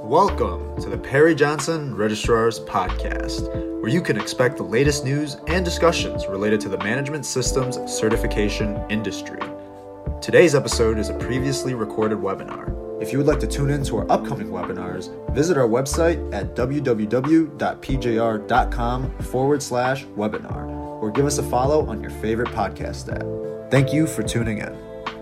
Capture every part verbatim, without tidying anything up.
Welcome to the Perry Johnson Registrar's Podcast, where you can expect the latest news and discussions related to the management systems certification industry. Today's episode is a previously recorded webinar. If you would like to tune in to our upcoming webinars, visit our website at www.pjr.com forward slash webinar, or give us a follow on your favorite podcast app. Thank you for tuning in.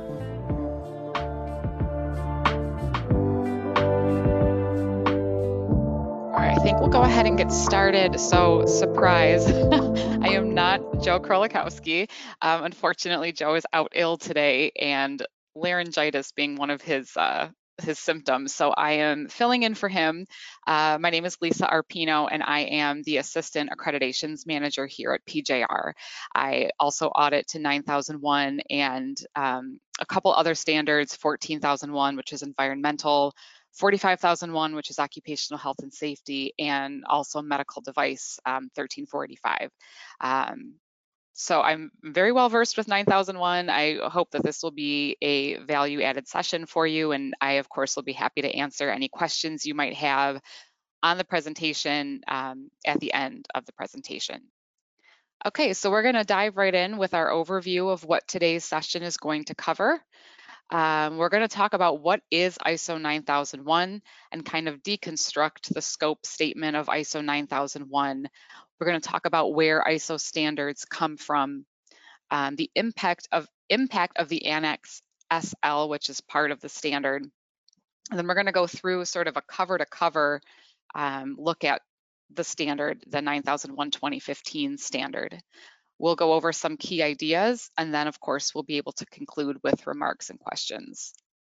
I think we'll go ahead and get started. So, surprise, I am not Joe Krolikowski. Um, unfortunately, Joe is out ill today, and laryngitis being one of his uh, his symptoms. So I am filling in for him. Uh, my name is Lisa Arpino, and I am the Assistant Accreditations Manager here at P J R. I also audit to nine thousand one and um, a couple other standards, fourteen thousand one, which is environmental, forty-five thousand one, which is occupational health and safety, and also medical device, um, thirteen four eighty-five. Um, so I'm very well versed with nine thousand one. I hope that this will be a value added session for you. And I, of course, will be happy to answer any questions you might have on the presentation um, at the end of the presentation. Okay, so we're going to dive right in with our overview of what today's session is going to cover. Um, we're going to talk about what is I S O nine thousand one and kind of deconstruct the scope statement of I S O nine thousand one. We're going to talk about where I S O standards come from, um, the impact of impact of the Annex S L, which is part of the standard. And then we're going to go through sort of a cover to cover um, look at the standard, the nine thousand one twenty fifteen standard. We'll go over some key ideas, and then, of course, we'll be able to conclude with remarks and questions.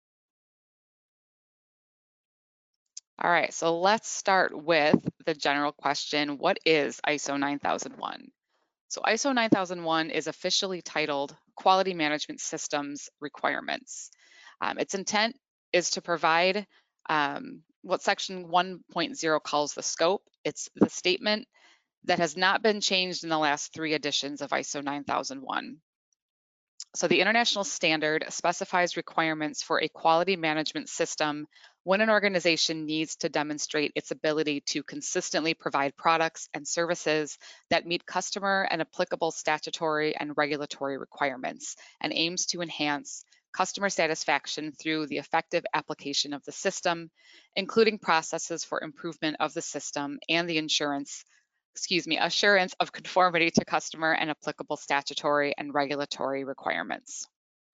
All right, so let's start with the general question, what is I S O nine thousand one? So I S O nine thousand one is officially titled Quality Management Systems Requirements. Um, its intent is to provide um, what section one point zero calls the scope. It's the statement that has not been changed in the last three editions of I S O nine thousand one. So the international standard specifies requirements for a quality management system when an organization needs to demonstrate its ability to consistently provide products and services that meet customer and applicable statutory and regulatory requirements, and aims to enhance customer satisfaction through the effective application of the system, including processes for improvement of the system and the insurance excuse me, assurance of conformity to customer and applicable statutory and regulatory requirements.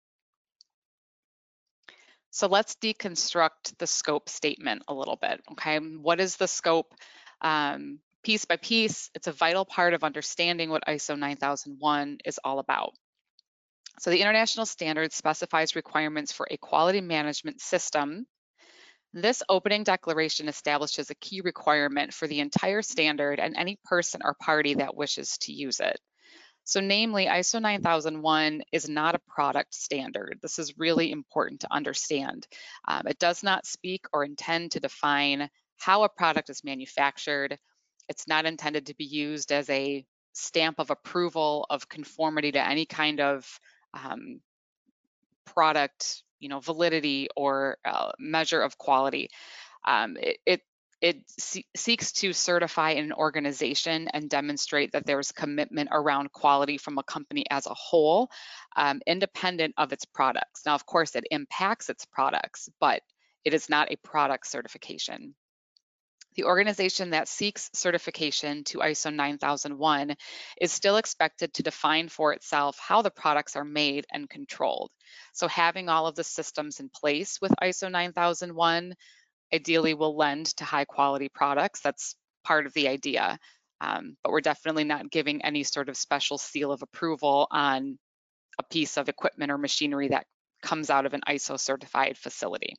So let's deconstruct the scope statement a little bit, okay? What is the scope? Um, piece by piece, it's a vital part of understanding what I S O nine thousand one is all about. So the international standard specifies requirements for a quality management system. This opening declaration establishes a key requirement for the entire standard and any person or party that wishes to use it. So namely, I S O nine thousand one is not a product standard. This is really important to understand. Um, it does not speak or intend to define how a product is manufactured. It's not intended to be used as a stamp of approval of conformity to any kind of um, product, you know, validity or uh, measure of quality. Um, it it, it se seeks to certify an organization and demonstrate that there's commitment around quality from a company as a whole, um, independent of its products. Now, of course, it impacts its products, but it is not a product certification. The organization that seeks certification to I S O nine thousand one is still expected to define for itself how the products are made and controlled. So having all of the systems in place with I S O nine thousand one ideally will lend to high quality products. That's part of the idea. Um, but we're definitely not giving any sort of special seal of approval on a piece of equipment or machinery that comes out of an I S O certified facility.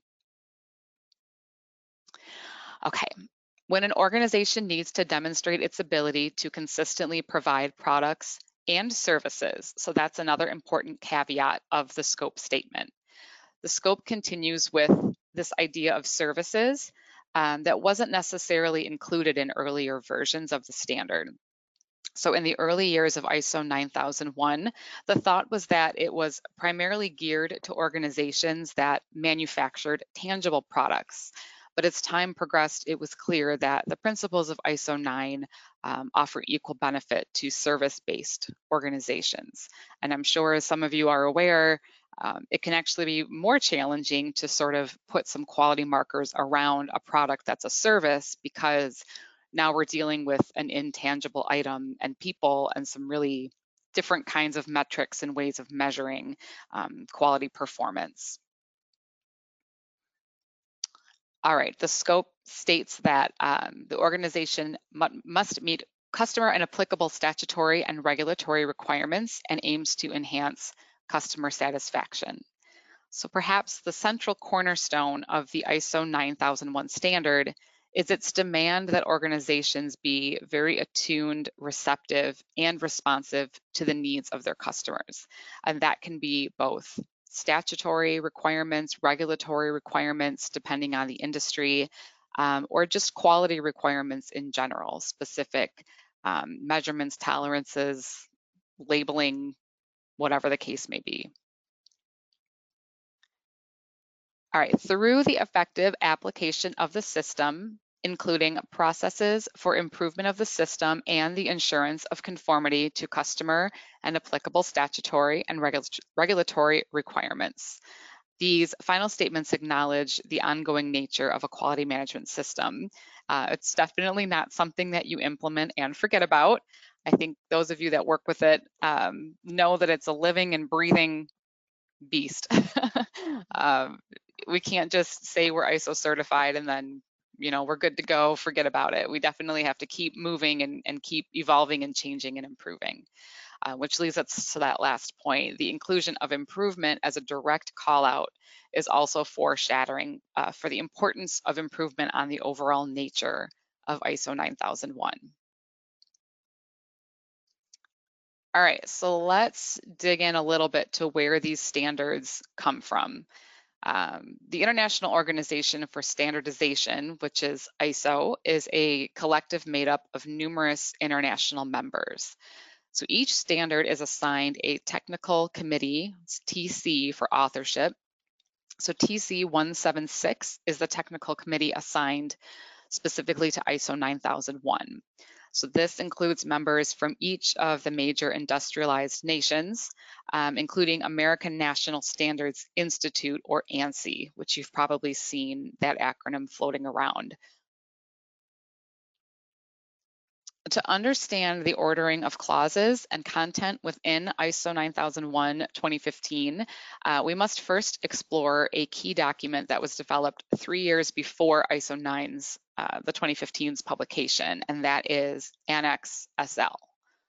Okay. When an organization needs to demonstrate its ability to consistently provide products and services, so that's another important caveat of the scope statement. The scope continues with this idea of services um, that wasn't necessarily included in earlier versions of the standard. So in the early years of I S O nine thousand one, the thought was that it was primarily geared to organizations that manufactured tangible products. But as time progressed, it was clear that the principles of I S O nine um, offer equal benefit to service-based organizations. And I'm sure, as some of you are aware, um, it can actually be more challenging to sort of put some quality markers around a product that's a service, because now we're dealing with an intangible item and people and some really different kinds of metrics and ways of measuring um, quality performance. All right, the scope states that um, the organization must meet customer and applicable statutory and regulatory requirements and aims to enhance customer satisfaction. So perhaps the central cornerstone of the I S O nine thousand one standard is its demand that organizations be very attuned, receptive, and responsive to the needs of their customers. And that can be both statutory requirements, regulatory requirements, depending on the industry, um, or just quality requirements in general, specific um, measurements, tolerances, labeling, whatever the case may be. All right, through the effective application of the system, including processes for improvement of the system and the assurance of conformity to customer and applicable statutory and regu regulatory requirements. These final statements acknowledge the ongoing nature of a quality management system. Uh, it's definitely not something that you implement and forget about. I think those of you that work with it um, know that it's a living and breathing beast. um, we can't just say we're I S O certified and then, you know, we're good to go, forget about it. We definitely have to keep moving and, and keep evolving and changing and improving, uh, which leads us to that last point. The inclusion of improvement as a direct call out is also foreshadowing uh, for the importance of improvement on the overall nature of I S O nine thousand one. All right, so let's dig in a little bit to where these standards come from. Um, the International Organization for Standardization, which is I S O, is a collective made up of numerous international members. So each standard is assigned a technical committee, it's T C for authorship. So T C one seventy-six is the technical committee assigned specifically to I S O nine thousand one. So this includes members from each of the major industrialized nations, um, including American National Standards Institute, or ANSI, which you've probably seen that acronym floating around. To understand the ordering of clauses and content within I S O nine thousand one twenty fifteen, uh, we must first explore a key document that was developed three years before I S O nine's, uh, the twenty fifteen's publication, and that is Annex S L.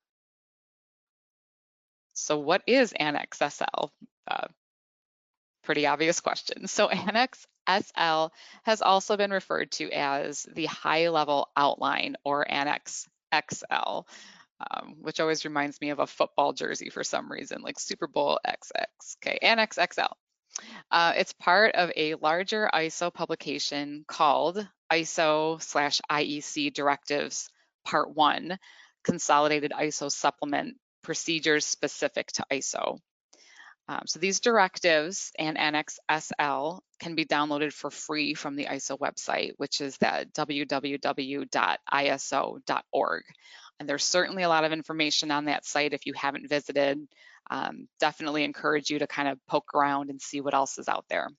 So what is Annex S L? Uh, pretty obvious question. So Annex S L has also been referred to as the high-level outline, or Annex X L, um, which always reminds me of a football jersey for some reason, like Super Bowl X X. Okay, Annex X L. Uh, it's part of a larger I S O publication called I S O slash I E C Directives Part one, Consolidated I S O Supplement Procedures Specific to I S O. Um, so these directives and Annex S L can be downloaded for free from the I S O website, which is that w w w dot I S O dot org. And there's certainly a lot of information on that site if you haven't visited. Um, definitely encourage you to kind of poke around and see what else is out there.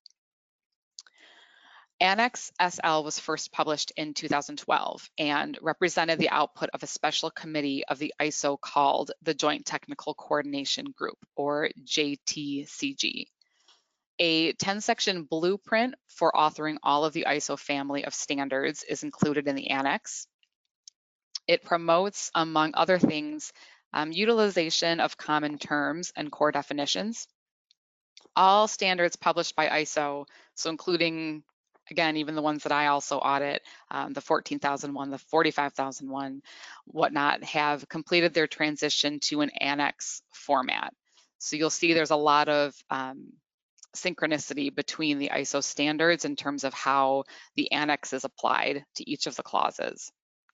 Annex S L was first published in two thousand twelve and represented the output of a special committee of the I S O called the Joint Technical Coordination Group, or J T C G. A ten section blueprint for authoring all of the I S O family of standards is included in the annex. It promotes, among other things, um, utilization of common terms and core definitions. All standards published by I S O, so including, again, even the ones that I also audit, um, the fourteen thousand one, the forty-five thousand one, whatnot, have completed their transition to an annex format. So you'll see there's a lot of um, synchronicity between the I S O standards in terms of how the annex is applied to each of the clauses.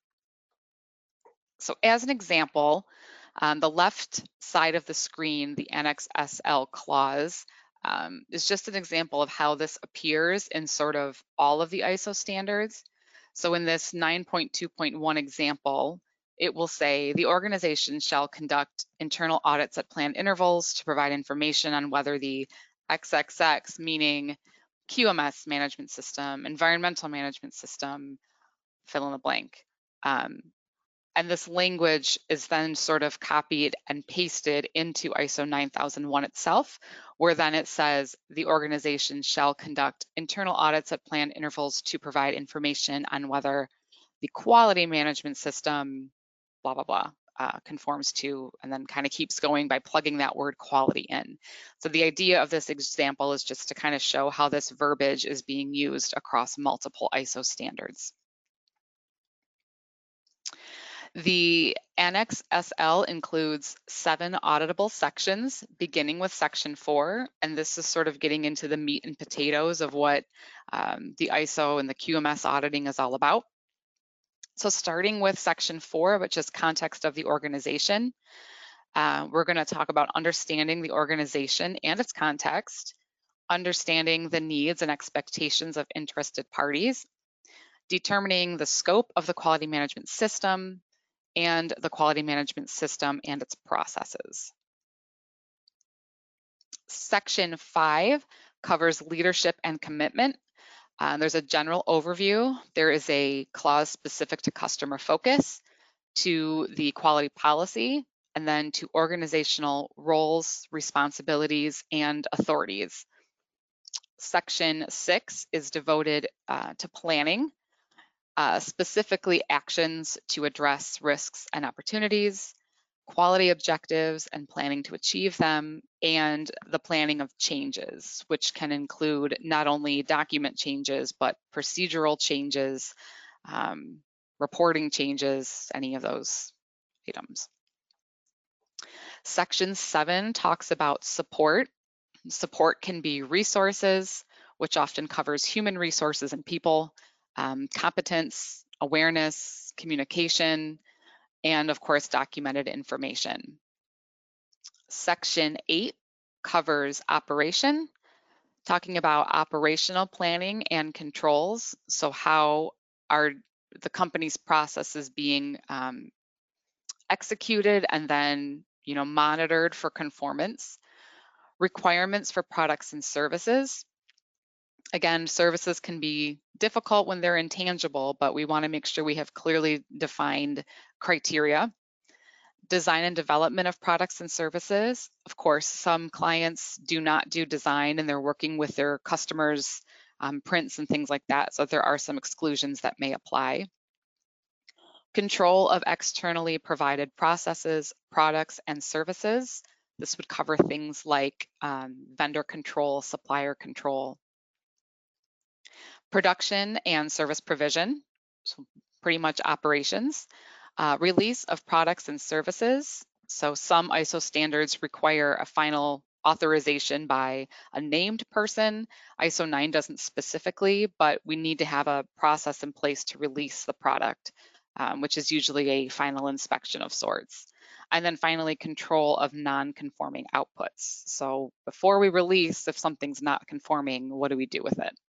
So as an example, on the left side of the screen, the Annex S L clause um, is just an example of how this appears in sort of all of the I S O standards. So in this nine point two point one example, it will say the organization shall conduct internal audits at planned intervals to provide information on whether the triple X, meaning Q M S management system, environmental management system, fill in the blank. Um, and this language is then sort of copied and pasted into I S O nine thousand one itself, where then it says the organization shall conduct internal audits at planned intervals to provide information on whether the quality management system, blah, blah, blah, uh, conforms to, and then kind of keeps going by plugging that word quality in. So the idea of this example is just to kind of show how this verbiage is being used across multiple I S O standards. The Annex S L includes seven auditable sections, beginning with section four, and this is sort of getting into the meat and potatoes of what um, the I S O and the Q M S auditing is all about. So starting with section four, which is context of the organization, uh, we're going to talk about understanding the organization and its context, understanding the needs and expectations of interested parties, determining the scope of the quality management system, and the quality management system and its processes. Section five covers leadership and commitment. Uh, there's a general overview. There is a clause specific to customer focus, to the quality policy, and then to organizational roles, responsibilities, and authorities. Section six is devoted uh, to planning, uh, specifically actions to address risks and opportunities, quality objectives and planning to achieve them, and the planning of changes, which can include not only document changes, but procedural changes, um, reporting changes, any of those items. Section seven talks about support. Support can be resources, which often covers human resources and people, um, competence, awareness, communication, and of course, documented information. Section eight covers operation, talking about operational planning and controls. So how are the company's processes being um, executed and then, you know, monitored for conformance. Requirements for products and services. Again, services can be difficult when they're intangible, but we want to make sure we have clearly defined criteria. Design and development of products and services. Of course, some clients do not do design and they're working with their customers' um, prints and things like that, so there are some exclusions that may apply. Control of externally provided processes, products, and services. This would cover things like um, vendor control, supplier control. Production and service provision, so pretty much operations. Uh, release of products and services. So some I S O standards require a final authorization by a named person. I S O nine doesn't specifically, but we need to have a process in place to release the product, um, which is usually a final inspection of sorts. And then finally, control of non-conforming outputs. So before we release, if something's not conforming, what do we do with it?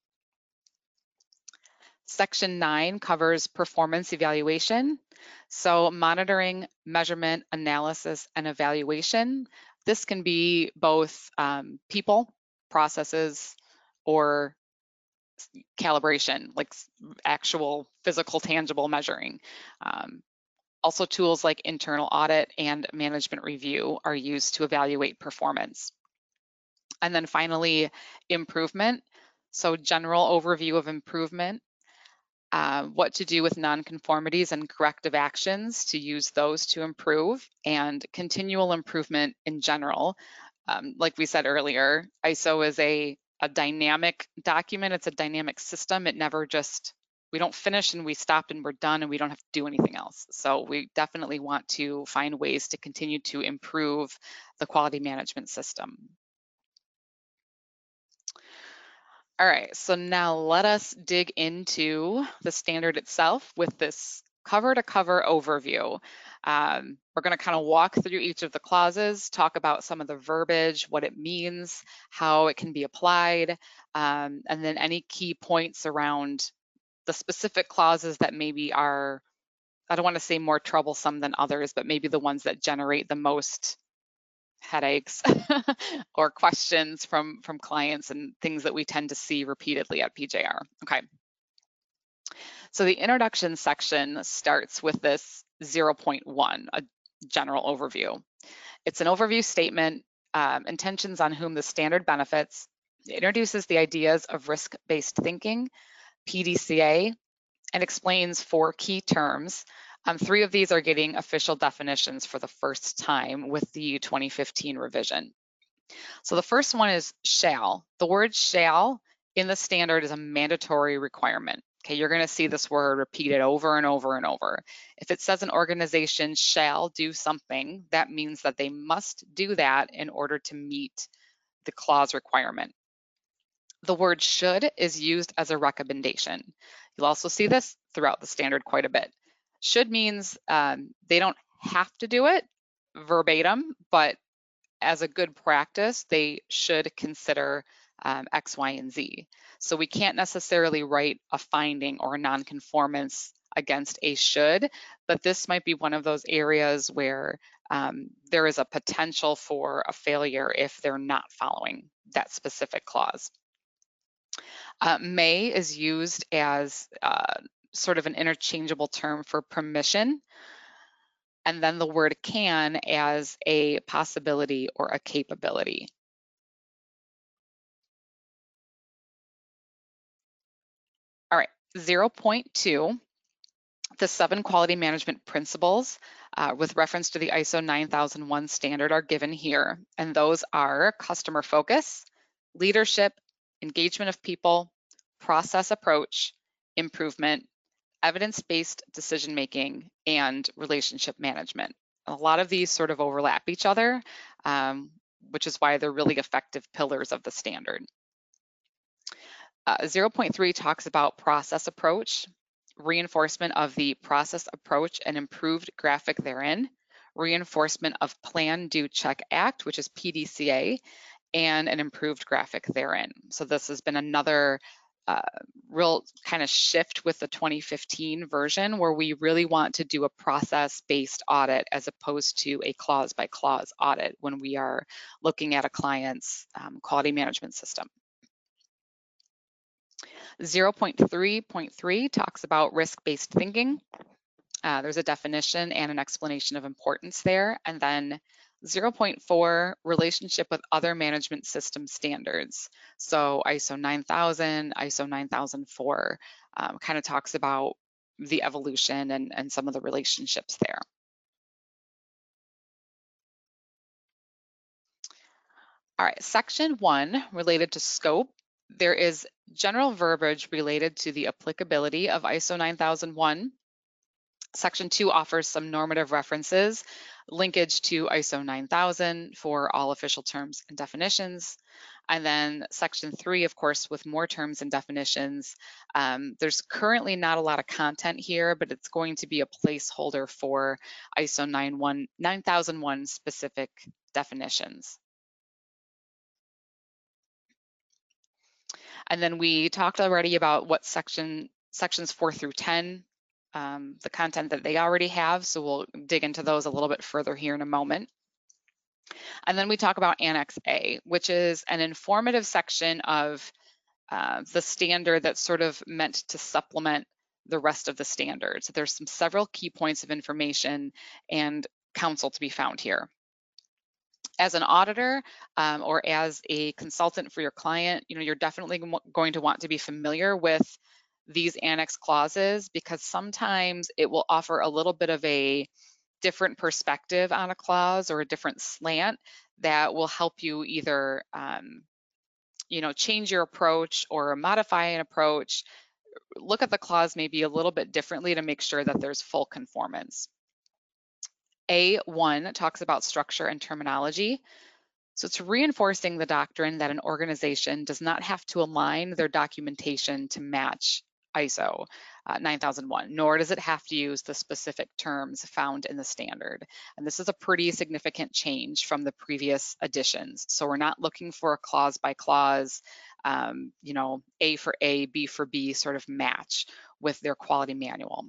Section nine covers performance evaluation. So monitoring, measurement, analysis, and evaluation. This can be both um, people, processes, or calibration, like actual physical, tangible measuring. Um, also, tools like internal audit and management review are used to evaluate performance. And then finally, improvement. So general overview of improvement. Uh, what to do with nonconformities and corrective actions to use those to improve, and continual improvement in general. Um, like we said earlier, I S O is a, a dynamic document. It's a dynamic system. It never just, we don't finish and we stopped and we're done and we don't have to do anything else. So we definitely want to find ways to continue to improve the quality management system. All right, so now let us dig into the standard itself with this cover to cover overview. Um, we're going to kind of walk through each of the clauses, talk about some of the verbiage, what it means, how it can be applied, um, and then any key points around the specific clauses that maybe are, I don't want to say more troublesome than others, but maybe the ones that generate the most headaches or questions from, from clients and things that we tend to see repeatedly at P J R. Okay. So the introduction section starts with this zero point one, a general overview. It's an overview statement, um, intentions on whom the standard benefits. It introduces the ideas of risk-based thinking, P D C A, and explains four key terms. Um, three of these are getting official definitions for the first time with the twenty fifteen revision. So the first one is shall. The word shall in the standard is a mandatory requirement. Okay, you're going to see this word repeated over and over and over. If it says an organization shall do something, that means that they must do that in order to meet the clause requirement. The word should is used as a recommendation. You'll also see this throughout the standard quite a bit. Should means um, they don't have to do it verbatim, but as a good practice, they should consider um, X, Y, and Z. So we can't necessarily write a finding or a nonconformance against a should, but this might be one of those areas where um, there is a potential for a failure if they're not following that specific clause. Uh, may is used as uh, sort of an interchangeable term for permission, and then the word can as a possibility or a capability. All right, zero point two, the seven quality management principles uh, with reference to the I S O nine thousand one standard are given here, and those are customer focus, leadership, engagement of people, process approach, improvement, evidence-based decision-making, and relationship management. A lot of these sort of overlap each other, um, which is why they're really effective pillars of the standard. Uh, zero point three talks about process approach, reinforcement of the process approach and improved graphic therein, reinforcement of Plan, Do, Check, Act, which is P D C A, and an improved graphic therein. So this has been another uh, real kind of shift with the twenty fifteen version where we really want to do a process-based audit as opposed to a clause-by-clause audit when we are looking at a client's um, quality management system. zero point three point three talks about risk-based thinking. Uh, there's a definition and an explanation of importance there. And then zero point four, relationship with other management system standards. So I S O nine thousand, I S O nine thousand four um, kind of talks about the evolution and, and some of the relationships there. All right, section one related to scope. There is general verbiage related to the applicability of I S O nine thousand one. Section two offers some normative references, linkage to I S O nine thousand for all official terms and definitions. And then section three, of course, with more terms and definitions. Um, there's currently not a lot of content here, but it's going to be a placeholder for I S O nine thousand one specific definitions. And then we talked already about what section sections four through ten, um, the content that they already have. So we'll dig into those a little bit further here in a moment. And then we talk about Annex A, which is an informative section of uh, the standard that's sort of meant to supplement the rest of the standard. So there's some several key points of information and counsel to be found here. As an auditor um, or as a consultant for your client, you know, you're definitely going to want to be familiar with these annex clauses because sometimes it will offer a little bit of a different perspective on a clause or a different slant that will help you either, um, you know, change your approach or modify an approach. Look at the clause maybe a little bit differently to make sure that there's full conformance. A one talks about structure and terminology. So it's reinforcing the doctrine that an organization does not have to align their documentation to match I S O uh, nine thousand one, nor does it have to use the specific terms found in the standard. And this is a pretty significant change from the previous editions. So we're not looking for a clause by clause, um, you know, A for A, B for B sort of match with their quality manual.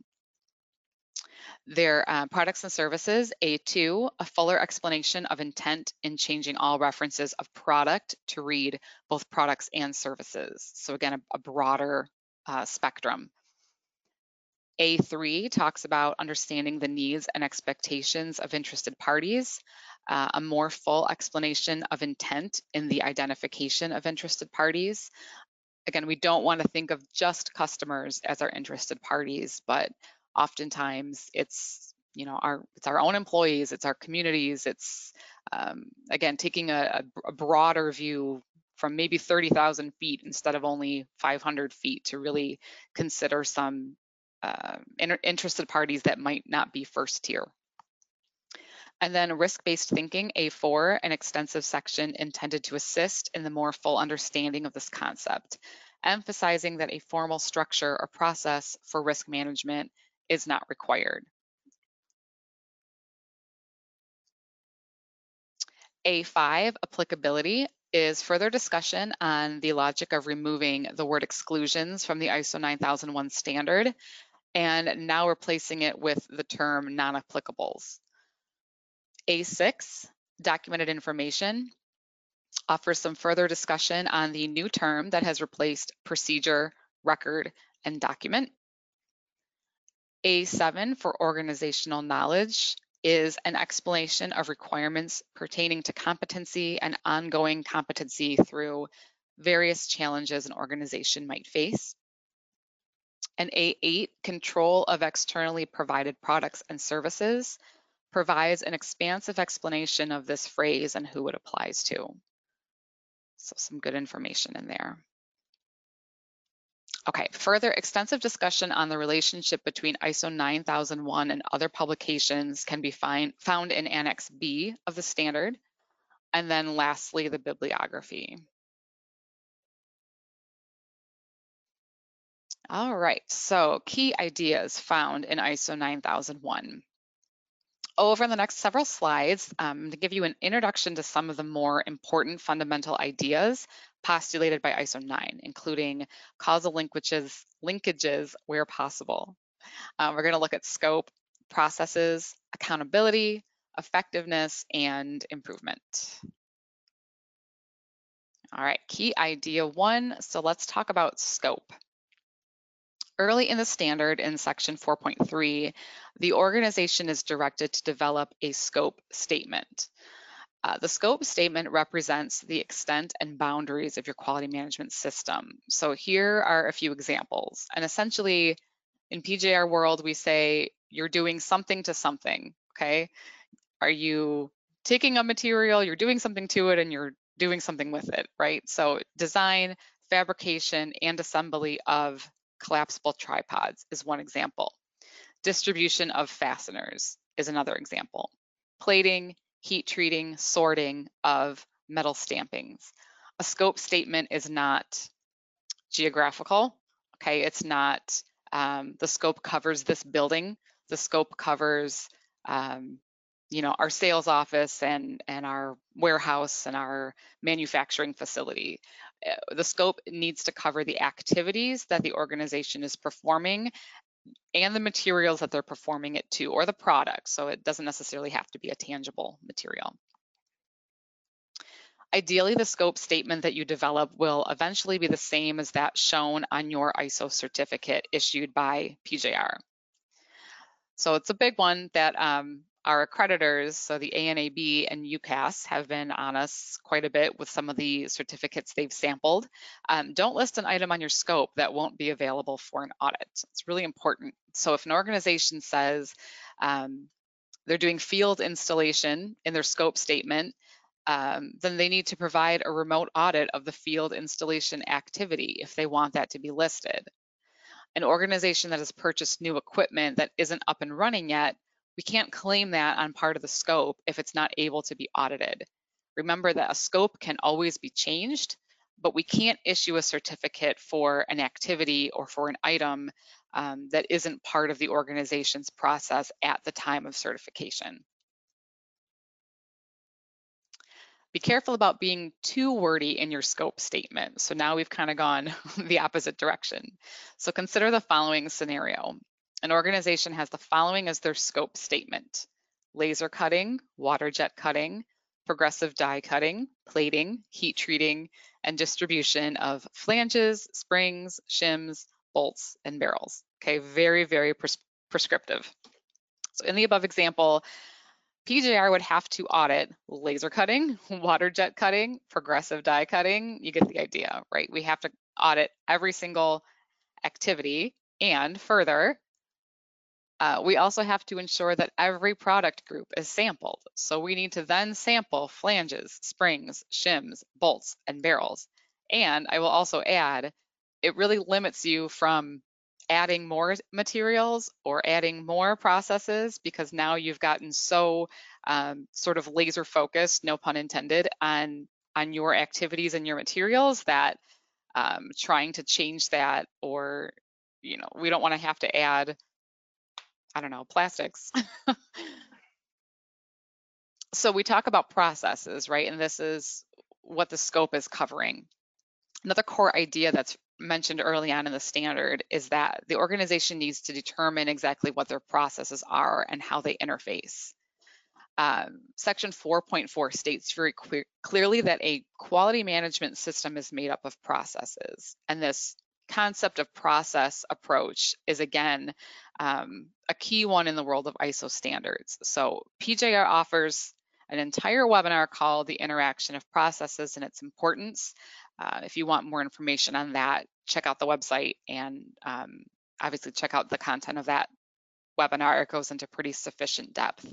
Their uh, products and services, A two, a fuller explanation of intent in changing all references of product to read both products and services. So again, a, a broader uh, spectrum. A three talks about understanding the needs and expectations of interested parties, uh, a more full explanation of intent in the identification of interested parties. Again, we don't want to think of just customers as our interested parties, but oftentimes it's, you know, our it's our own employees, it's our communities, it's um, again taking a, a broader view from maybe thirty thousand feet instead of only five hundred feet to really consider some uh, inter interested parties that might not be first tier. And then risk-based thinking, A four, an extensive section intended to assist in the more full understanding of this concept, emphasizing that a formal structure or process for risk management is not required. A five, applicability, is further discussion on the logic of removing the word exclusions from the I S O nine thousand one standard and now replacing it with the term non-applicables. A six, documented information, offers some further discussion on the new term that has replaced procedure, record, and document. A seven, for organizational knowledge, is an explanation of requirements pertaining to competency and ongoing competency through various challenges an organization might face. And A eight, control of externally provided products and services, provides an expansive explanation of this phrase and who it applies to. So some good information in there. Okay, further extensive discussion on the relationship between I S O nine thousand one and other publications can be find, found in Annex B of the standard. And then lastly, the bibliography. All right, so key ideas found in I S O nine thousand one. Over the next several slides, um, to give you an introduction to some of the more important fundamental ideas postulated by I S O nine, including causal linkages, linkages where possible. Uh, we're going to look at scope, processes, accountability, effectiveness, and improvement. All right, key idea one. So let's talk about scope. Early in the standard in section four point three, the organization is directed to develop a scope statement. Uh, the scope statement represents the extent and boundaries of your quality management system. So here are a few examples. And essentially, in P J R world, we say you're doing something to something, okay? Are you taking a material, you're doing something to it, and you're doing something with it, right? So design, fabrication, and assembly of collapsible tripods is one example. Distribution of fasteners is another example. Plating, heat treating, sorting of metal stampings. A scope statement is not geographical, okay? It's not, um, the scope covers this building. The scope covers, um, you know, our sales office and, and our warehouse and our manufacturing facility. The scope needs to cover the activities that the organization is performing and the materials that they're performing it to, or the product. So it doesn't necessarily have to be a tangible material. Ideally, the scope statement that you develop will eventually be the same as that shown on your I S O certificate issued by P J R. So it's a big one that um, our accreditors, so the A N A B and U C A S, have been on us quite a bit with some of the certificates they've sampled. Um, don't list an item on your scope that won't be available for an audit. It's really important. So if an organization says um, they're doing field installation in their scope statement, um, then they need to provide a remote audit of the field installation activity if they want that to be listed. An organization that has purchased new equipment that isn't up and running yet, we can't claim that on part of the scope if it's not able to be audited. Remember that a scope can always be changed, but we can't issue a certificate for an activity or for an item um, that isn't part of the organization's process at the time of certification. Be careful about being too wordy in your scope statement. So now we've kind of gone the opposite direction. So consider the following scenario. An organization has the following as their scope statement: laser cutting, water jet cutting, progressive die cutting, plating, heat treating, and distribution of flanges, springs, shims, bolts, and barrels. Okay, very, very pres prescriptive. So in the above example, P J R would have to audit laser cutting, water jet cutting, progressive die cutting. You get the idea, right? We have to audit every single activity, and further, uh, we also have to ensure that every product group is sampled. So we need to then sample flanges, springs, shims, bolts, and barrels. And I will also add, it really limits you from adding more materials or adding more processes, because now you've gotten so um, sort of laser focused, no pun intended, on, on your activities and your materials that um, trying to change that, or, you know, we don't want to have to add, I don't know, plastics. So we talk about processes, right? And this is what the scope is covering. Another core idea that's mentioned early on in the standard is that the organization needs to determine exactly what their processes are and how they interface. Um, section four point four states very clearly that a quality management system is made up of processes. And this concept of process approach is, again, um, a key one in the world of I S O standards. So P J R offers an entire webinar called The Interaction of Processes and Its Importance. Uh, if you want more information on that, check out the website, and um, obviously check out the content of that webinar. It goes into pretty sufficient depth.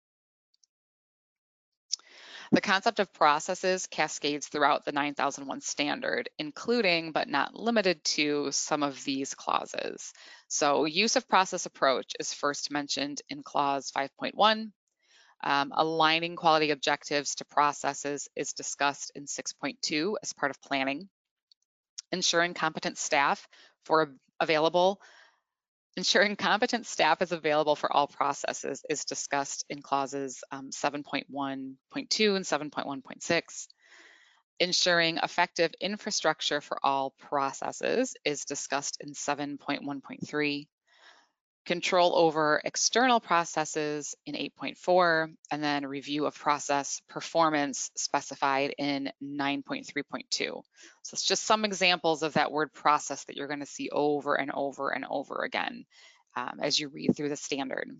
The concept of processes cascades throughout the nine thousand one standard, including but not limited to some of these clauses. So use of process approach is first mentioned in clause five point one. Um, aligning quality objectives to processes is discussed in six point two as part of planning. Ensuring competent staff for available Ensuring competent staff is available for all processes is discussed in clauses um, seven point one point two and seven point one point six. Ensuring effective infrastructure for all processes is discussed in seven point one point three. Control over external processes in eight point four, and then review of process performance specified in nine point three point two. So it's just some examples of that word process that you're going to see over and over and over again um, as you read through the standard.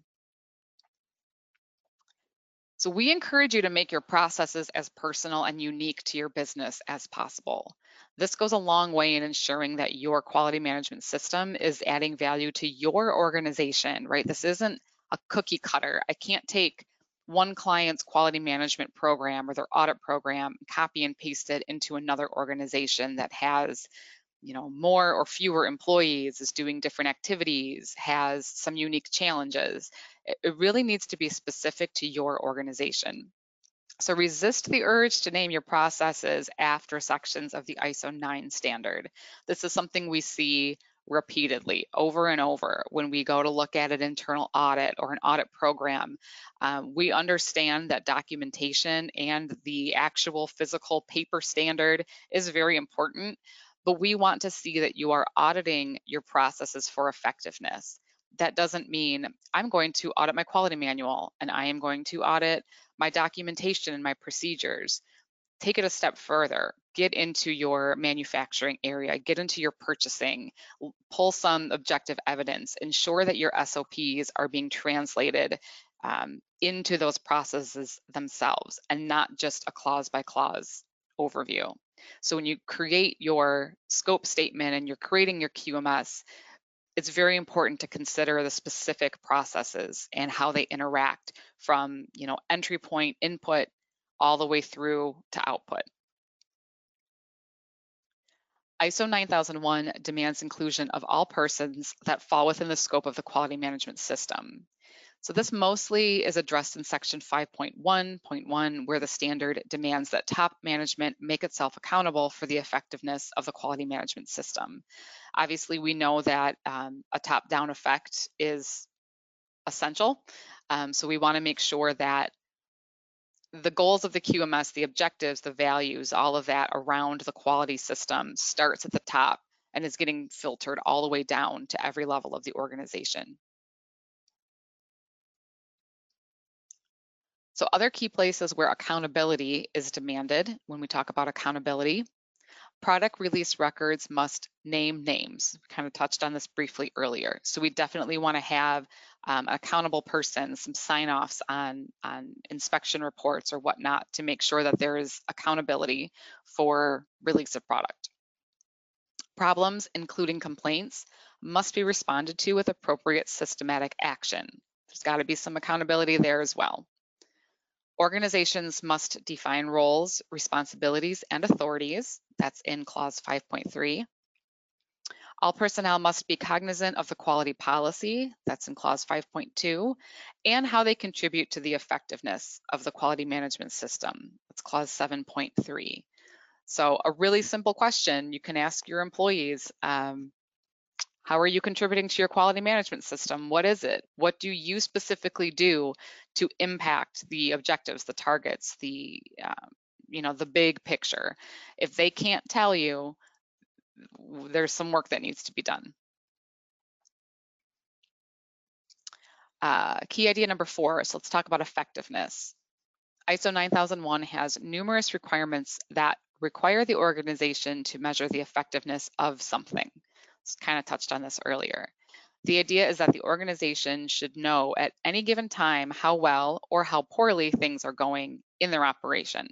So we encourage you to make your processes as personal and unique to your business as possible. This goes a long way in ensuring that your quality management system is adding value to your organization, right? This isn't a cookie cutter. I can't take one client's quality management program or their audit program, copy and paste it into another organization that has, you know, more or fewer employees, is doing different activities, has some unique challenges. It really needs to be specific to your organization. So resist the urge to name your processes after sections of the I S O nine standard. This is something we see repeatedly over and over when we go to look at an internal audit or an audit program. Um, we understand that documentation and the actual physical paper standard is very important, but we want to see that you are auditing your processes for effectiveness. That doesn't mean I'm going to audit my quality manual and I am going to audit my documentation and my procedures. Take it a step further. Get into your manufacturing area, get into your purchasing, pull some objective evidence, ensure that your S O Ps are being translated um, into those processes themselves and not just a clause by clause overview. So when you create your scope statement and you're creating your Q M S, it's very important to consider the specific processes and how they interact from, you know, entry point input all the way through to output. I S O nine thousand one demands inclusion of all persons that fall within the scope of the quality management system. So this mostly is addressed in section five point one point one, where the standard demands that top management make itself accountable for the effectiveness of the quality management system. Obviously, we know that um, a top-down effect is essential. Um, so we want to make sure that the goals of the Q M S, the objectives, the values, all of that around the quality system starts at the top and is getting filtered all the way down to every level of the organization. So other key places where accountability is demanded when we talk about accountability, product release records must name names. We kind of touched on this briefly earlier. So we definitely want to have um, an accountable person, some sign-offs on, on inspection reports or whatnot to make sure that there is accountability for release of product. Problems, including complaints, must be responded to with appropriate systematic action. There's got to be some accountability there as well. Organizations must define roles, responsibilities, and authorities. That's in clause five point three. All personnel must be cognizant of the quality policy. That's in clause five point two, and how they contribute to the effectiveness of the quality management system. That's clause seven point three. So a really simple question you can ask your employees. Um, How are you contributing to your quality management system? What is it? What do you specifically do to impact the objectives, the targets, the um, you know, the big picture? If they can't tell you, there's some work that needs to be done. Uh, key idea number four, so let's talk about effectiveness. I S O nine thousand one has numerous requirements that require the organization to measure the effectiveness of something. Kind of touched on this earlier. The idea is that the organization should know at any given time how well or how poorly things are going in their operation.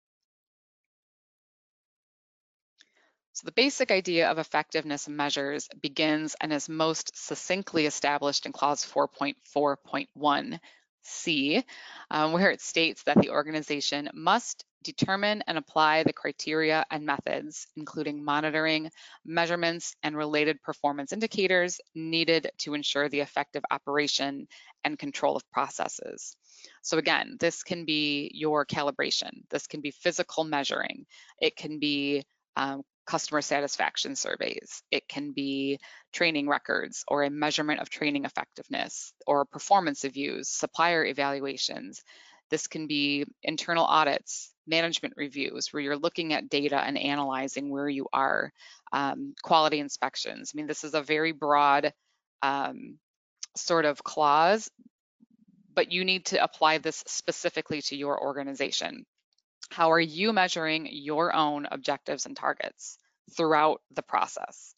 So the basic idea of effectiveness measures begins and is most succinctly established in clause four point four point one C, um, where it states that the organization must determine and apply the criteria and methods, including monitoring, measurements, and related performance indicators needed to ensure the effective operation and control of processes. So again, this can be your calibration. This can be physical measuring. It can be um, customer satisfaction surveys. It can be training records or a measurement of training effectiveness or performance reviews, supplier evaluations. This can be internal audits, management reviews, where you're looking at data and analyzing where you are, um, quality inspections. I mean, this is a very broad um, sort of clause, but you need to apply this specifically to your organization. How are you measuring your own objectives and targets throughout the process?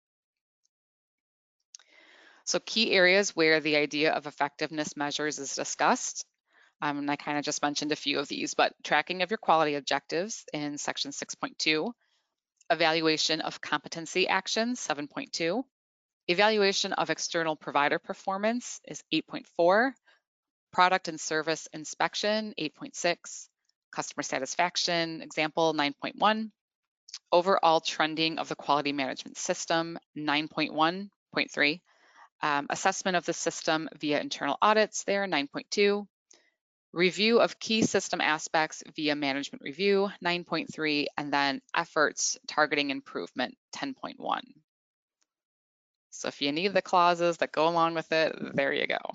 So key areas where the idea of effectiveness measures is discussed, um, and I kind of just mentioned a few of these, but tracking of your quality objectives in section six point two, evaluation of competency actions, seven point two, evaluation of external provider performance is eight point four, product and service inspection, eight point six, customer satisfaction example, nine point one, overall trending of the quality management system, nine point one point three, um, assessment of the system via internal audits there, nine point two, review of key system aspects via management review, nine point three, and then efforts targeting improvement, ten point one. So if you need the clauses that go along with it, there you go.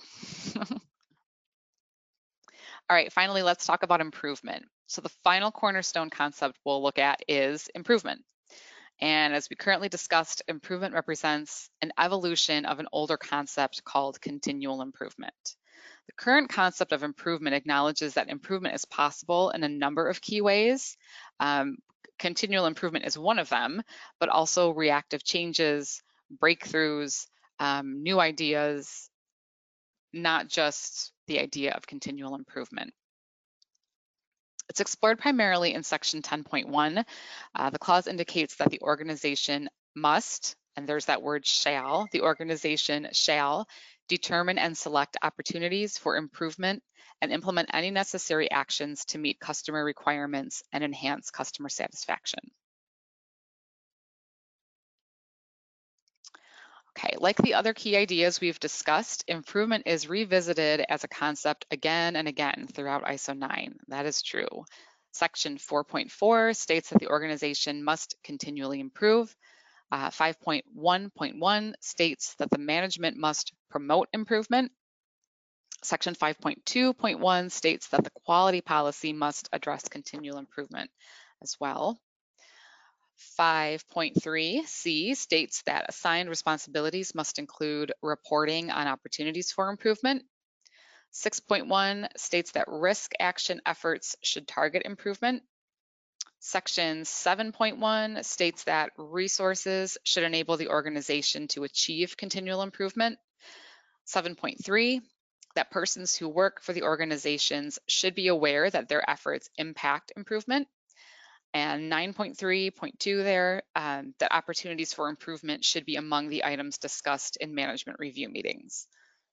All right, finally, let's talk about improvement. So the final cornerstone concept we'll look at is improvement. And as we currently discussed, improvement represents an evolution of an older concept called continual improvement. The current concept of improvement acknowledges that improvement is possible in a number of key ways. Um, continual improvement is one of them, but also reactive changes, breakthroughs, um, new ideas, not just the idea of continual improvement. It's explored primarily in section ten point one. Uh, the clause indicates that the organization must, and there's that word shall, the organization shall determine and select opportunities for improvement and implement any necessary actions to meet customer requirements and enhance customer satisfaction. Okay, like the other key ideas we've discussed, improvement is revisited as a concept again and again throughout I S O nine. That is true. Section four point four states that the organization must continually improve. Uh, five point one point one states that the management must promote improvement. Section five point two point one states that the quality policy must address continual improvement as well. five point three C states that assigned responsibilities must include reporting on opportunities for improvement. six point one states that risk action efforts should target improvement. Section seven point one states that resources should enable the organization to achieve continual improvement. seven point three, that persons who work for the organizations should be aware that their efforts impact improvement. And nine point three point two there, um, that opportunities for improvement should be among the items discussed in management review meetings.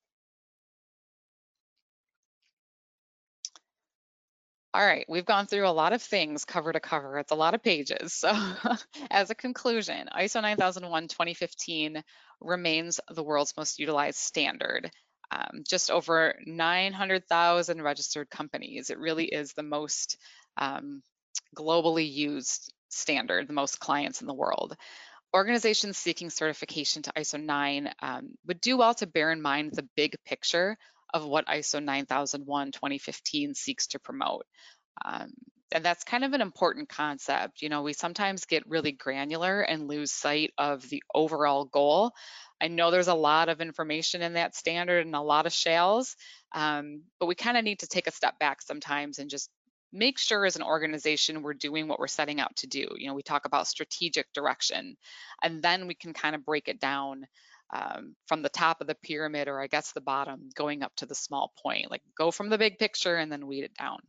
All right, we've gone through a lot of things cover to cover. It's a lot of pages. So as a conclusion, I S O nine thousand one twenty fifteen remains the world's most utilized standard. Um, just over nine hundred thousand registered companies. It really is the most um, globally used standard, the most clients in the world. Organizations seeking certification to I S O nine um, would do well to bear in mind the big picture of what I S O nine thousand one twenty fifteen seeks to promote. Um, and that's kind of an important concept. You know, we sometimes get really granular and lose sight of the overall goal. I know there's a lot of information in that standard and a lot of shalls, um, but we kind of need to take a step back sometimes and just make sure as an organization we're doing what we're setting out to do. You know, we talk about strategic direction, and then we can kind of break it down um, from the top of the pyramid, or I guess the bottom, going up to the small point. Like go from the big picture and then weed it down.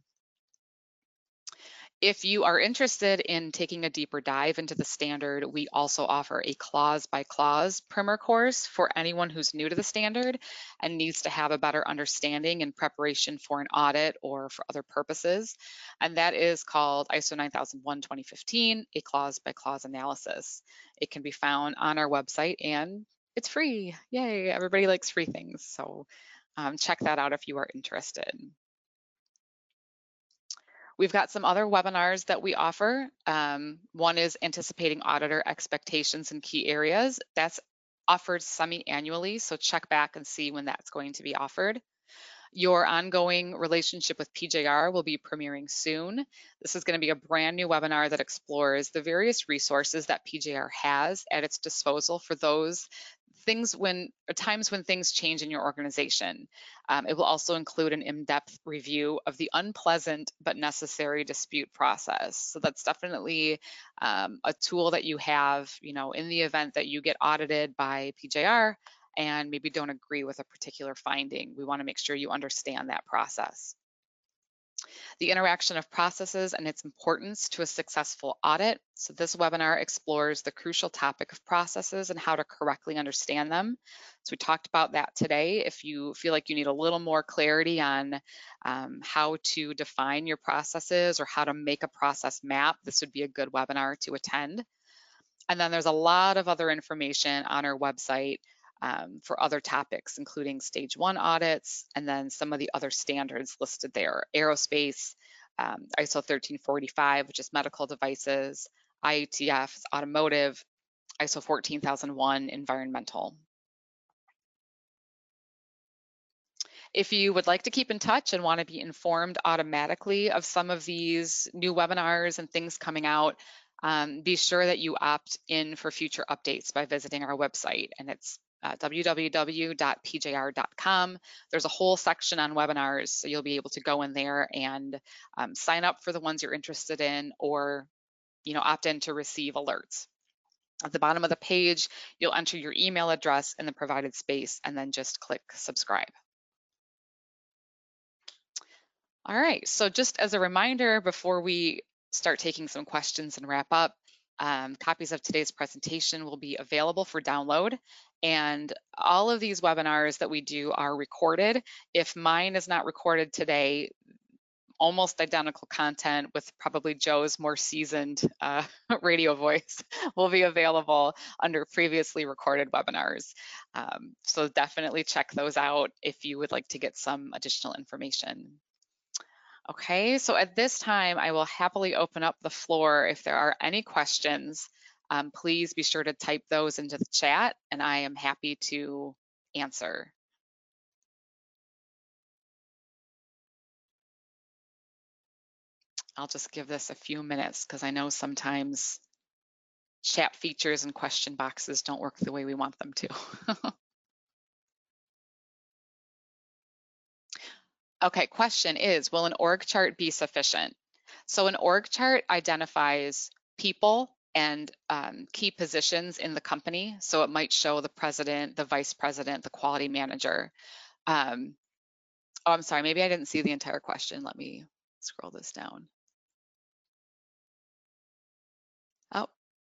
If you are interested in taking a deeper dive into the standard, we also offer a clause by clause primer course for anyone who's new to the standard and needs to have a better understanding in preparation for an audit or for other purposes. And that is called I S O nine thousand one twenty fifteen, a clause by clause analysis. It can be found on our website and it's free. Yay, everybody likes free things. So um, check that out if you are interested. We've got some other webinars that we offer. Um, one is anticipating auditor expectations in key areas. That's offered semi-annually, so check back and see when that's going to be offered. Your ongoing relationship with P J R will be premiering soon. This is going to be a brand new webinar that explores the various resources that P J R has at its disposal for those things when, or times when things change in your organization. Um, it will also include an in-depth review of the unpleasant but necessary dispute process. So that's definitely um, a tool that you have, you know, in the event that you get audited by P J R and maybe don't agree with a particular finding. We want to make sure you understand that process. The interaction of processes and its importance to a successful audit. So this webinar explores the crucial topic of processes and how to correctly understand them. So we talked about that today. If you feel like you need a little more clarity on um, how to define your processes or how to make a process map, this would be a good webinar to attend. And then there's a lot of other information on our website Um, for other topics, including stage one audits, and then some of the other standards listed there. Aerospace, um, I S O thirteen forty-five, which is medical devices, I A T F, automotive, I S O fourteen thousand one, environmental. If you would like to keep in touch and want to be informed automatically of some of these new webinars and things coming out, um, be sure that you opt in for future updates by visiting our website, and it's uh, w w w dot p j r dot com. There's a whole section on webinars, so you'll be able to go in there and um, sign up for the ones you're interested in, or you know, opt in to receive alerts. At the bottom of the page, you'll enter your email address in the provided space and then just click subscribe. All right, so just as a reminder, before we start taking some questions and wrap up, um, copies of today's presentation will be available for download. And all of these webinars that we do are recorded. If mine is not recorded today, almost identical content with probably Joe's more seasoned uh, radio voice will be available under previously recorded webinars. Um, so definitely check those out if you would like to get some additional information. Okay, so at this time, I will happily open up the floor. If there are any questions, um, please be sure to type those into the chat and I am happy to answer. I'll just give this a few minutes because I know sometimes chat features and question boxes don't work the way we want them to. Okay, question is, will an org chart be sufficient? So an org chart identifies people and um, key positions in the company. So it might show the president, the vice president, the quality manager. Um, oh, I'm sorry, maybe I didn't see the entire question. Let me scroll this down. Oh,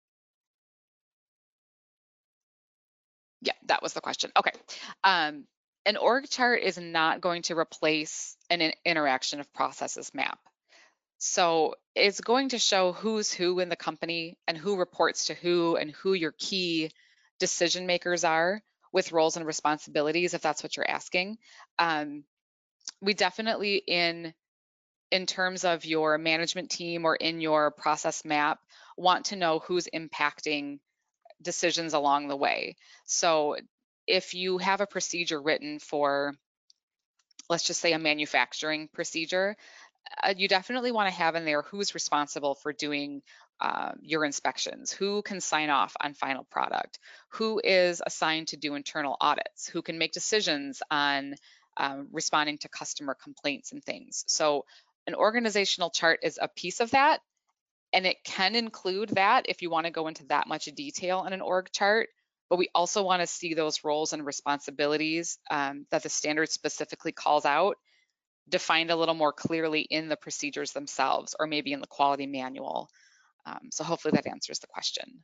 yeah, that was the question. Okay. Um, an org chart is not going to replace an interaction of processes map. So it's going to show who's who in the company and who reports to who and who your key decision makers are with roles and responsibilities, if that's what you're asking. Um, we definitely in in terms of your management team or in your process map want to know who's impacting decisions along the way. So if you have a procedure written for, let's just say, a manufacturing procedure, uh, you definitely want to have in there who's responsible for doing uh, your inspections, who can sign off on final product, who is assigned to do internal audits, who can make decisions on um, responding to customer complaints and things. So an organizational chart is a piece of that, and it can include that if you want to go into that much detail in an org chart, but we also want to see those roles and responsibilities um, that the standard specifically calls out defined a little more clearly in the procedures themselves or maybe in the quality manual. Um, so hopefully that answers the question.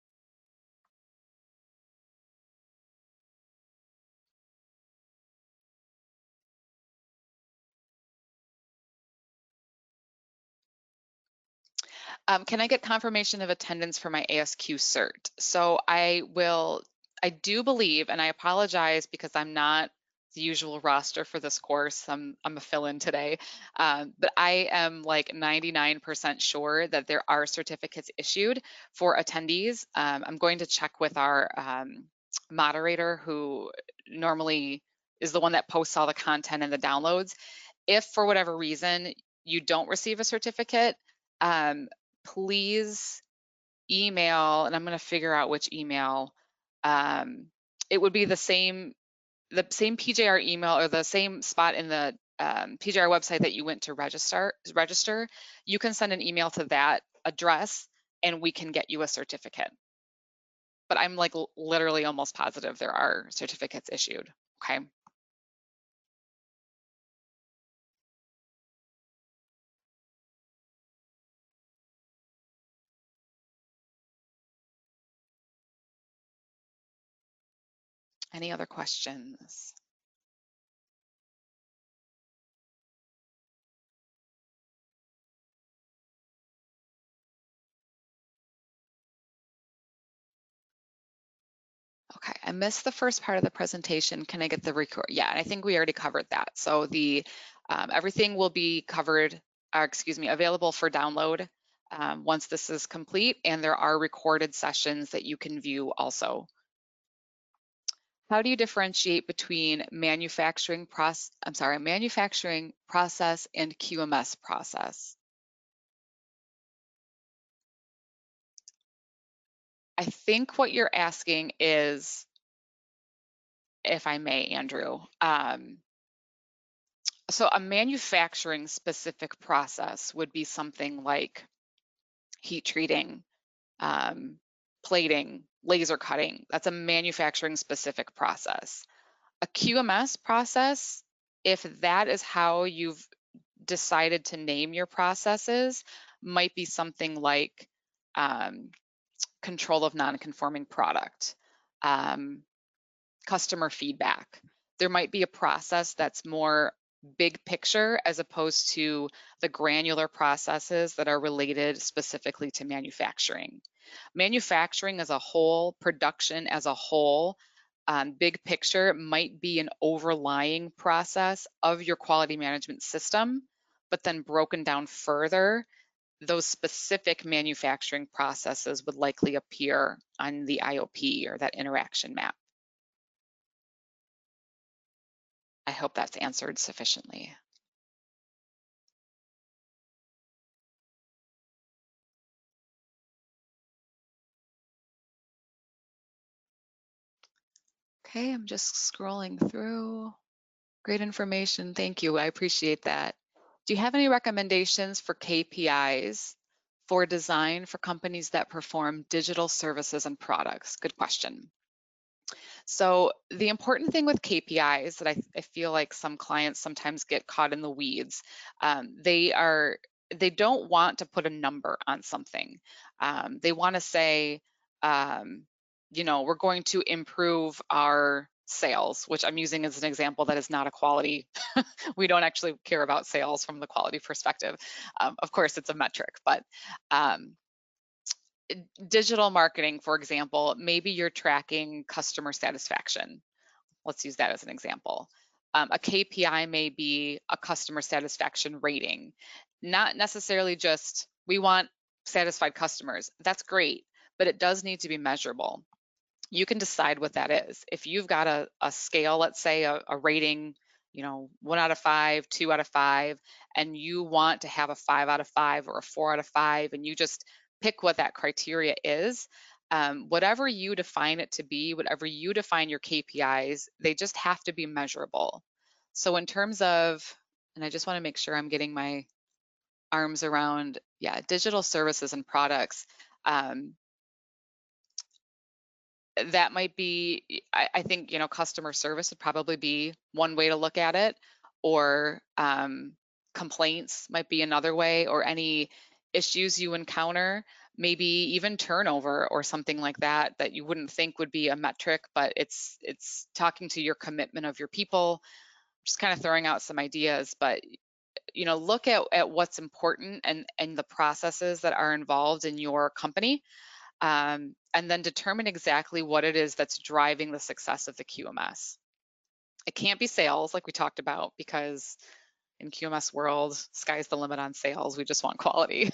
Um, can I get confirmation of attendance for my A S Q cert? So I will, I do believe, and I apologize because I'm not the usual roster for this course. I'm, I'm a fill-in today, um, but I am like ninety-nine percent sure that there are certificates issued for attendees. Um, I'm going to check with our um, moderator who normally is the one that posts all the content and the downloads. If for whatever reason you don't receive a certificate, um, please email, and I'm going to figure out which email. Um, it would be the same, the same P J R email or the same spot in the um, P J R website that you went to register. Register. You can send an email to that address, and we can get you a certificate. But I'm like literally almost positive there are certificates issued. Okay. Any other questions? Okay, I missed the first part of the presentation. Can I get the record? Yeah, I think we already covered that. So the um, everything will be covered, or excuse me, available for download um, once this is complete, and there are recorded sessions that you can view also. How do you differentiate between manufacturing process, I'm sorry, manufacturing process and Q M S process? I think what you're asking is, if I may, Andrew, um, so a manufacturing specific process would be something like heat treating, um, plating, laser cutting. That's a manufacturing specific process. A Q M S process, if that is how you've decided to name your processes, might be something like um, control of non-conforming product, um, customer feedback. There might be a process that's more big picture as opposed to the granular processes that are related specifically to manufacturing. Manufacturing as a whole, production as a whole, um, big picture might be an overlying process of your quality management system, but then broken down further, those specific manufacturing processes would likely appear on the I O P or that interaction map. I hope that's answered sufficiently. Okay, I'm just scrolling through. Great information, thank you, I appreciate that. Do you have any recommendations for K P Is for design for companies that perform digital services and products? Good question. So the important thing with K P Is that I, I feel like some clients sometimes get caught in the weeds, um, they are, they don't want to put a number on something. Um, they want to say, um, you know, we're going to improve our sales, which I'm using as an example that is not a quality. We don't actually care about sales from the quality perspective. Um, of course, it's a metric, but um, digital marketing, for example, maybe you're tracking customer satisfaction. Let's use that as an example. Um, a K P I may be a customer satisfaction rating, not necessarily just we want satisfied customers. That's great, but it does need to be measurable. You can decide what that is. If you've got a, a scale, let's say a, a rating, you know, one out of five, two out of five, and you want to have a five out of five or a four out of five, and you just pick what that criteria is. Um, whatever you define it to be, whatever you define your K P Is, they just have to be measurable. So in terms of, and I just want to make sure I'm getting my arms around, yeah, digital services and products. Um, that might be, I, I think, you know, customer service would probably be one way to look at it, or um, complaints might be another way, or any issues you encounter, maybe even turnover or something like that, that you wouldn't think would be a metric, but it's it's talking to your commitment of your people. Just kind of throwing out some ideas, but you know, look at, at what's important and and the processes that are involved in your company, um, and then determine exactly what it is that's driving the success of the Q M S. It can't be sales like we talked about, because in Q M S world, sky's the limit on sales. We just want quality.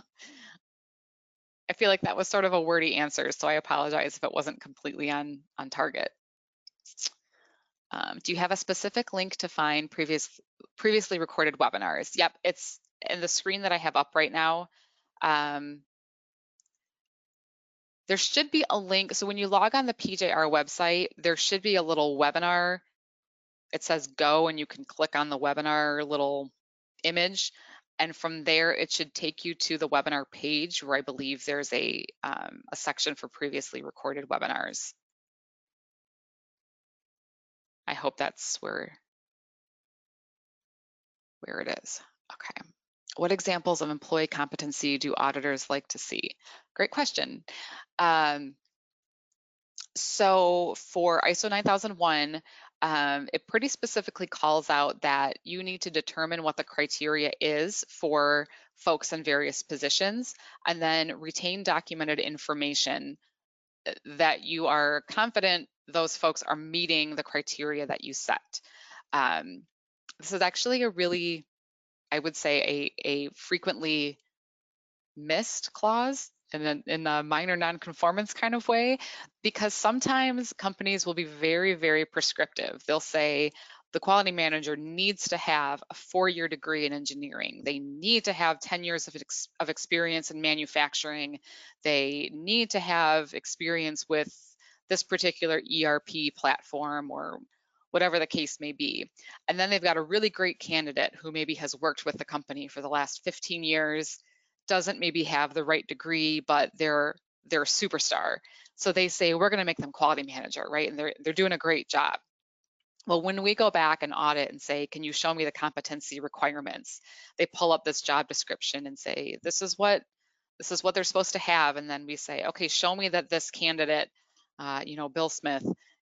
I feel like that was sort of a wordy answer, so I apologize if it wasn't completely on, on target. Um, do you have a specific link to find previous previously recorded webinars? Yep, it's in the screen that I have up right now. Um, there should be a link. So when you log on the P J R website, there should be a little webinar. It says go, and you can click on the webinar little image. And from there, it should take you to the webinar page where I believe there's a, um, a section for previously recorded webinars. I hope that's where, where it is. Okay. What examples of employee competency do auditors like to see? Great question. Um, so for I S O nine thousand one, um, it pretty specifically calls out that you need to determine what the criteria is for folks in various positions, and then retain documented information that you are confident those folks are meeting the criteria that you set. Um, this is actually a really, I would say, a, a frequently missed clause in a, in a minor nonconformance kind of way, because sometimes companies will be very, very prescriptive. They'll say the quality manager needs to have a four-year degree in engineering. They need to have ten years of, ex of experience in manufacturing. They need to have experience with this particular E R P platform, or whatever the case may be. And then they've got a really great candidate who maybe has worked with the company for the last fifteen years, doesn't maybe have the right degree, but they're they're a superstar. So they say, we're going to make them quality manager, right? And they're they're doing a great job. Well, when we go back and audit and say, can you show me the competency requirements? They pull up this job description and say, this is what this is what they're supposed to have. And then we say, okay, show me that this candidate, uh, you know, Bill Smith,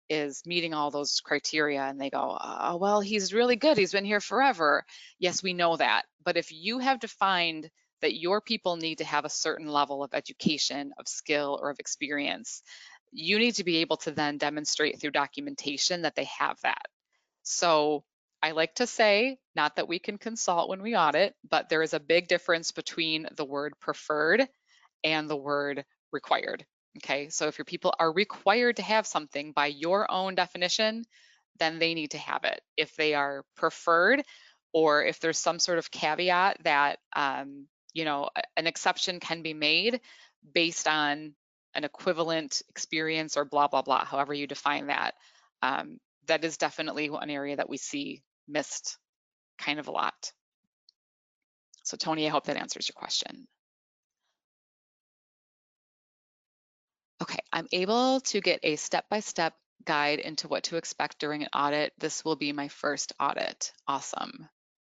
is meeting all those criteria and they go, oh, well, he's really good, he's been here forever. Yes, we know that. But if you have defined that your people need to have a certain level of education, of skill, or of experience, you need to be able to then demonstrate through documentation that they have that. So I like to say, not that we can consult when we audit, but there is a big difference between the word preferred and the word required. Okay, so if your people are required to have something by your own definition, then they need to have it. If they are preferred, or if there's some sort of caveat that, um, you know, an exception can be made based on an equivalent experience or blah, blah, blah, however you define that, um, that is definitely one area that we see missed kind of a lot. So Tony, I hope that answers your question. Okay, I'm able to get a step-by-step guide into what to expect during an audit. This will be my first audit. Awesome.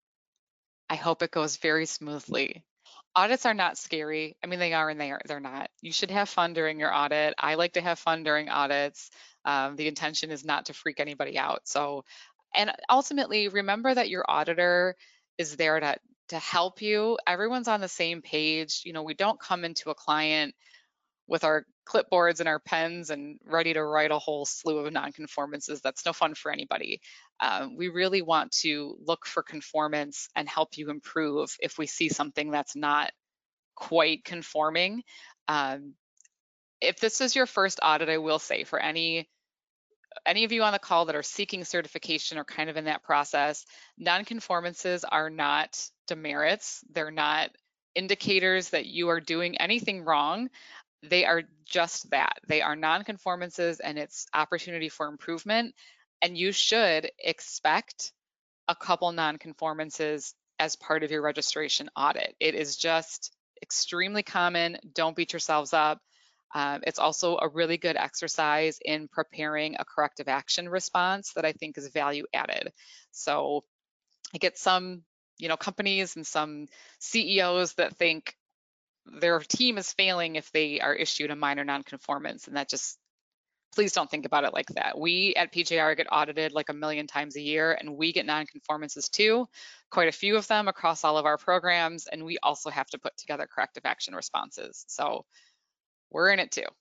I hope it goes very smoothly. Audits are not scary. I mean, they are and they are, they're not. You should have fun during your audit. I like to have fun during audits. Um, the intention is not to freak anybody out. So, and ultimately, remember that your auditor is there to, to help you. Everyone's on the same page. You know, we don't come into a client with our clipboards and our pens and ready to write a whole slew of nonconformances. That's no fun for anybody. Um, we really want to look for conformance and help you improve if we see something that's not quite conforming. Um, if this is your first audit, I will say for any any of you on the call that are seeking certification or kind of in that process, nonconformances are not demerits. They're not indicators that you are doing anything wrong. They are just that. They are nonconformances and it's opportunity for improvement. And you should expect a couple nonconformances as part of your registration audit. It is just extremely common. Don't beat yourselves up. Um, it's also a really good exercise in preparing a corrective action response that I think is value added. So I get some, you know, companies and some C E Os that think their team is failing if they are issued a minor nonconformance, and that just, please don't think about it like that. We at P J R get audited like a million times a year, and we get nonconformances too, quite a few of them across all of our programs, and we also have to put together corrective action responses. So we're in it too.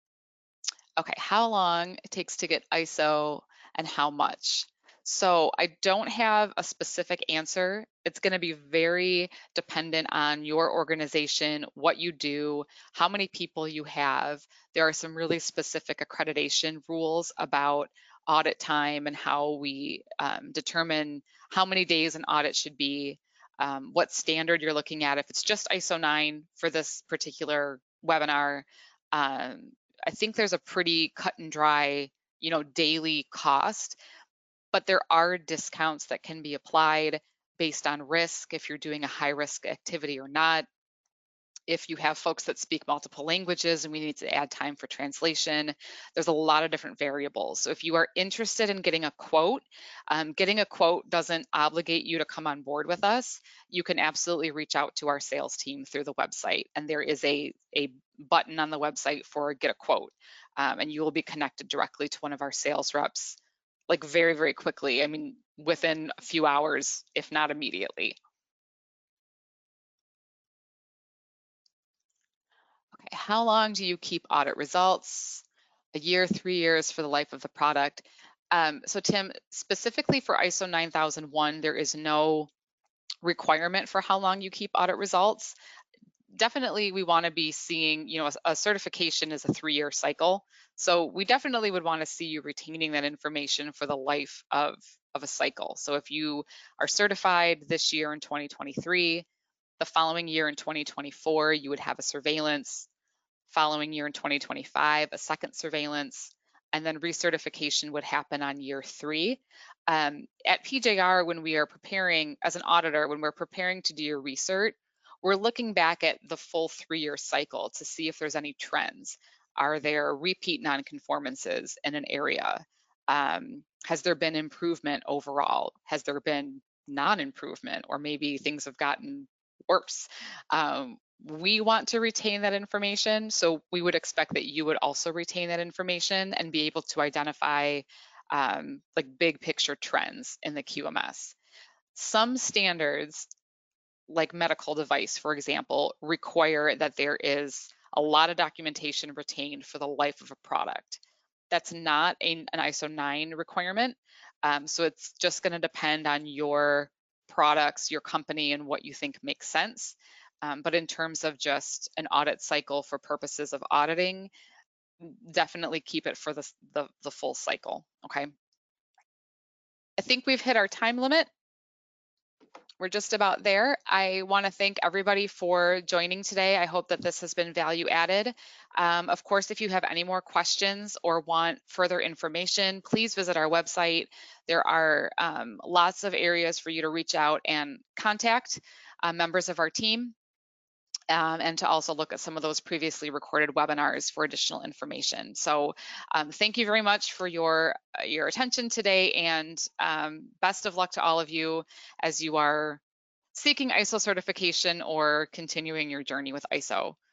Okay, how long it takes to get I S O and how much? So I don't have a specific answer. It's going to be very dependent on your organization, what you do, how many people you have. There are some really specific accreditation rules about audit time and how we um, determine how many days an audit should be, um, what standard you're looking at. If it's just I S O nine for this particular webinar, um, I think there's a pretty cut and dry, you know, daily cost, but there are discounts that can be applied based on risk, if you're doing a high risk activity or not. If you have folks that speak multiple languages and we need to add time for translation, there's a lot of different variables. So if you are interested in getting a quote, um, getting a quote doesn't obligate you to come on board with us. You can absolutely reach out to our sales team through the website, and there is a, a button on the website for get a quote, um, and you will be connected directly to one of our sales reps, like very, very quickly. I mean, within a few hours, if not immediately. Okay, how long do you keep audit results? A year, three years for the life of the product. Um, so Tim, specifically for I S O nine thousand one, there is no requirement for how long you keep audit results. Definitely we want to be seeing, you know, a, a certification is a three-year cycle. So we definitely would want to see you retaining that information for the life of, of a cycle. So if you are certified this year in twenty twenty-three, the following year in twenty twenty-four, you would have a surveillance. Following year in twenty twenty-five, a second surveillance, and then recertification would happen on year three. Um, at P J R, when we are preparing, as an auditor, when we're preparing to do your recert, we're looking back at the full three-year cycle to see if there's any trends. Are there repeat nonconformances in an area? Um, has there been improvement overall? Has there been non-improvement, or maybe things have gotten worse? Um, we want to retain that information, so we would expect that you would also retain that information and be able to identify um, like big picture trends in the Q M S. Some standards, like medical device, for example, require that there is a lot of documentation retained for the life of a product. That's not a, an I S O nine requirement, um, so it's just going to depend on your products, your company, and what you think makes sense. Um, but in terms of just an audit cycle for purposes of auditing, definitely keep it for the, the, the full cycle, okay? I think we've hit our time limit. We're just about there. I want to thank everybody for joining today. I hope that this has been value added. Um, of course, if you have any more questions or want further information, please visit our website. There are um, lots of areas for you to reach out and contact uh, members of our team. Um, and to also look at some of those previously recorded webinars for additional information. So um, thank you very much for your, uh, your attention today, and um, best of luck to all of you as you are seeking I S O certification or continuing your journey with I S O.